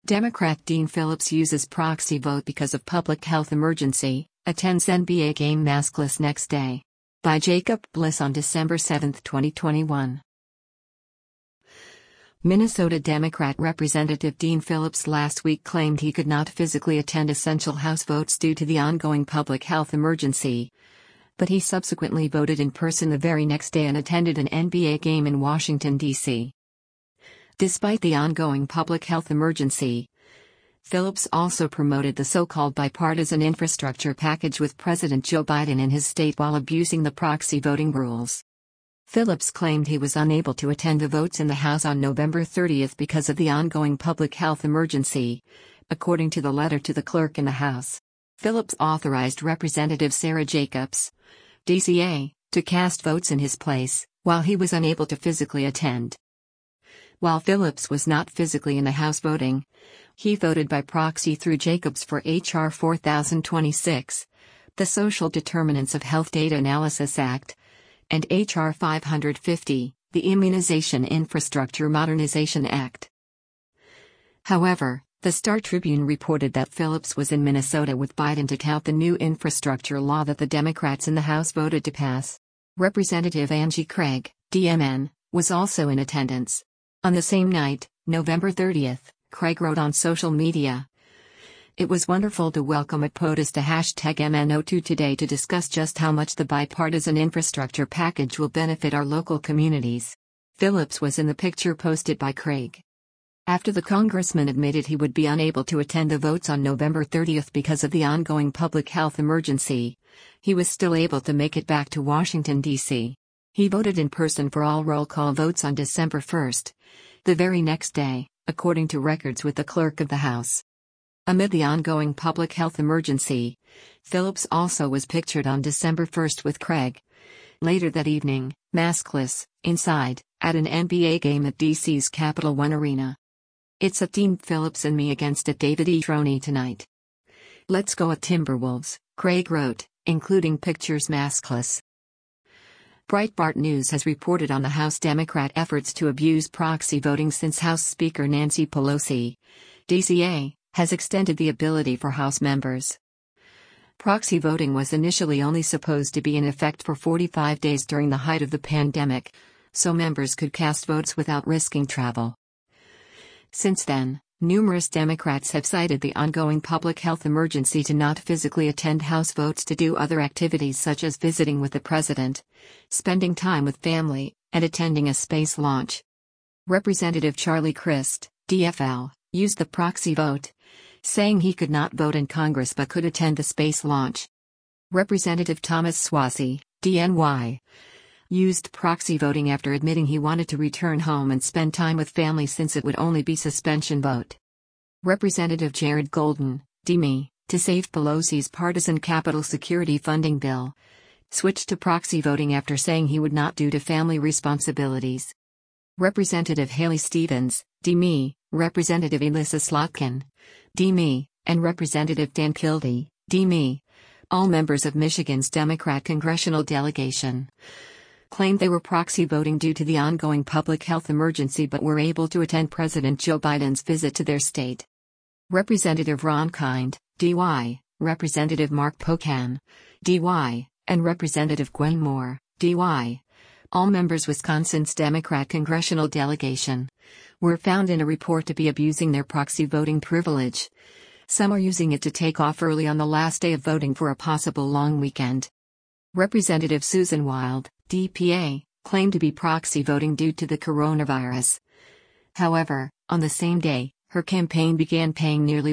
Democrat Dean Phillips uses proxy vote because of public health emergency, attends NBA game maskless next day. By Jacob Bliss on December 7, 2021. Minnesota Democrat Representative Dean Phillips last week claimed he could not physically attend essential House votes due to the ongoing public health emergency. But he subsequently voted in person the very next day and attended an NBA game in Washington, D.C. Despite the ongoing public health emergency, Phillips also promoted the so-called bipartisan infrastructure package with President Joe Biden in his state while abusing the proxy voting rules. Phillips claimed he was unable to attend the votes in the House on November 30 because of the ongoing public health emergency, according to the letter to the clerk in the House. Phillips authorized Representative Sarah Jacobs, DCA, to cast votes in his place, while he was unable to physically attend. While Phillips was not physically in the House voting, he voted by proxy through Jacobs for H.R. 4026, the Social Determinants of Health Data Analysis Act, and H.R. 550, the Immunization Infrastructure Modernization Act. However, the Star Tribune reported that Phillips was in Minnesota with Biden to tout the new infrastructure law that the Democrats in the House voted to pass. Representative Angie Craig, DMN, was also in attendance. On the same night, November 30, Craig wrote on social media, "It was wonderful to welcome at POTUS to #MN02 today to discuss just how much the bipartisan infrastructure package will benefit our local communities." Phillips was in the picture posted by Craig. After the congressman admitted he would be unable to attend the votes on November 30 because of the ongoing public health emergency, he was still able to make it back to Washington, D.C. He voted in person for all roll call votes on December 1, the very next day, according to records with the clerk of the House. Amid the ongoing public health emergency, Phillips also was pictured on December 1 with Craig. Later that evening, maskless, inside, at an NBA game at DC's Capital One Arena. "It's a Team Phillips and me against it David E. Troney tonight. Let's go at Timberwolves," Craig wrote, including pictures maskless. Breitbart News has reported on the House Democrat efforts to abuse proxy voting since House Speaker Nancy Pelosi, DCA, has extended the ability for House members. Proxy voting was initially only supposed to be in effect for 45 days during the height of the pandemic, so members could cast votes without risking travel. Since then, numerous Democrats have cited the ongoing public health emergency to not physically attend House votes to do other activities such as visiting with the president, spending time with family, and attending a space launch. Representative Charlie Crist, DFL, used the proxy vote, saying he could not vote in Congress but could attend the space launch. Representative Thomas Suozzi, DNY, used proxy voting after admitting he wanted to return home and spend time with family since it would only be suspension vote. Representative Jared Golden, DME, to save Pelosi's partisan Capitol security funding bill, switched to proxy voting after saying he would not due to family responsibilities. Representative Haley Stevens, DME, Representative Elissa Slotkin, DME, and Representative Dan Kildee, DME, all members of Michigan's Democrat congressional delegation, claimed they were proxy voting due to the ongoing public health emergency but were able to attend President Joe Biden's visit to their state. Representative Ron Kind, DY, Representative Mark Pocan, DY, and Representative Gwen Moore, DY, all members Wisconsin's Democrat congressional delegation, were found in a report to be abusing their proxy voting privilege. Some are using it to take off early on the last day of voting for a possible long weekend. Representative Susan Wild, DPA, claimed to be proxy voting due to the coronavirus. However, on the same day, her campaign began paying nearly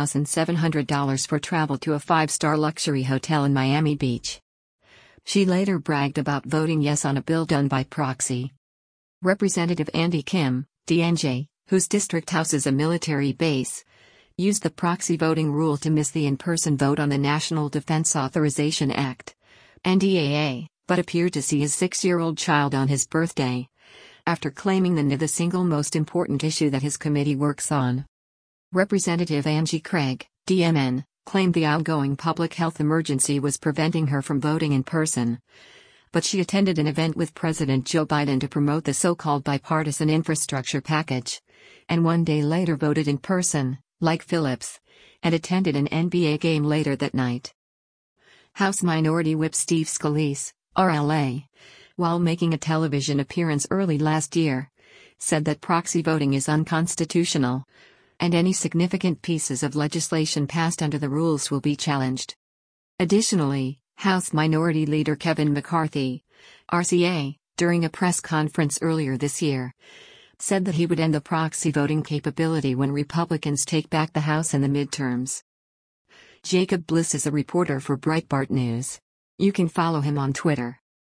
$1,700 for travel to a five-star luxury hotel in Miami Beach. She later bragged about voting yes on a bill done by proxy. Representative Andy Kim, DNJ, whose district houses a military base, used the proxy voting rule to miss the in-person vote on the National Defense Authorization Act, NDAA, but appeared to see his 6-year-old child on his birthday, after claiming the single most important issue that his committee works on. Representative Angie Craig, DMN, claimed the ongoing public health emergency was preventing her from voting in person, but she attended an event with President Joe Biden to promote the so-called bipartisan infrastructure package, and one day later voted in person, like Phillips, and attended an NBA game later that night. House Minority Whip Steve Scalise, RLA, while making a television appearance early last year, said that proxy voting is unconstitutional, and any significant pieces of legislation passed under the rules will be challenged. Additionally, House Minority Leader Kevin McCarthy, RCA, during a press conference earlier this year, said that he would end the proxy voting capability when Republicans take back the House in the midterms. Jacob Bliss is a reporter for Breitbart News. You can follow him on Twitter